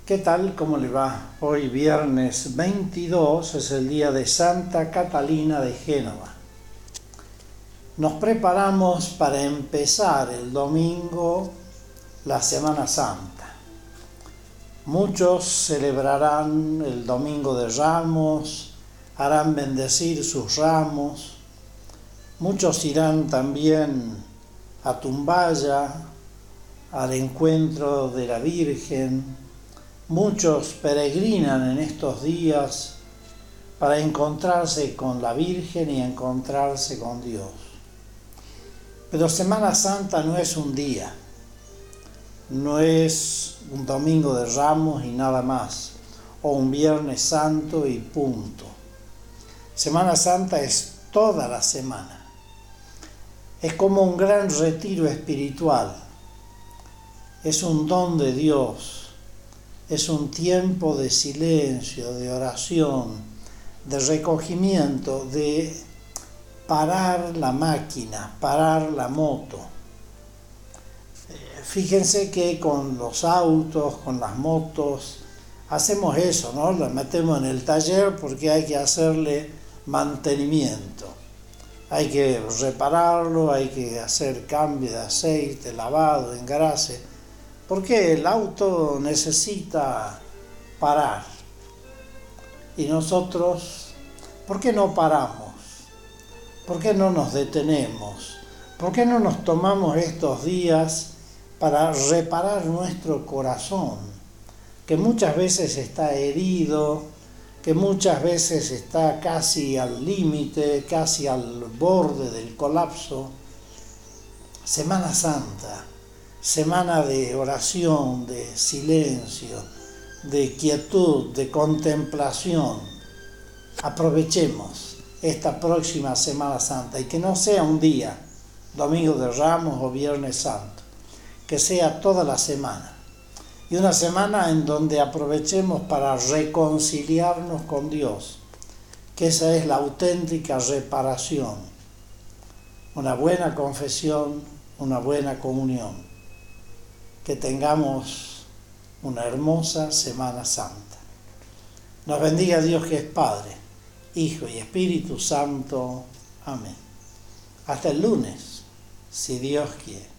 ¿Qué tal? ¿Cómo le va? Hoy viernes 22 es el día de Santa Catalina de Génova. Nos preparamos para empezar el domingo la Semana Santa. Muchos celebrarán el Domingo de Ramos, harán bendecir sus ramos. Muchos irán también a Tumbaya, al encuentro de la Virgen. Muchos peregrinan en estos días para encontrarse con la Virgen y encontrarse con Dios. Pero Semana Santa no es un día, no es un Domingo de Ramos y nada más, o un Viernes Santo y punto. Semana Santa es toda la semana. Es como un gran retiro espiritual. Es un don de Dios. Es un tiempo de silencio, de oración, de recogimiento, de parar la máquina, parar la moto. Fíjense que con los autos, con las motos, hacemos eso, ¿no? La metemos en el taller porque hay que hacerle mantenimiento. Hay que repararlo, hay que hacer cambio de aceite, lavado, engrase. Porque el auto necesita parar. Y nosotros, ¿por qué no paramos? ¿Por qué no nos detenemos? ¿Por qué no nos tomamos estos días para reparar nuestro corazón, que muchas veces está herido, que muchas veces está casi al límite, casi al borde del colapso? Semana Santa. Semana de oración, de silencio, de quietud, de contemplación. Aprovechemos esta próxima Semana Santa y que no sea un día, Domingo de Ramos o Viernes Santo, que sea toda la semana. Y una semana en donde aprovechemos para reconciliarnos con Dios, que esa es la auténtica reparación. Una buena confesión, una buena comunión. Que tengamos una hermosa Semana Santa. Nos bendiga Dios que es Padre, Hijo y Espíritu Santo. Amén. Hasta el lunes, si Dios quiere.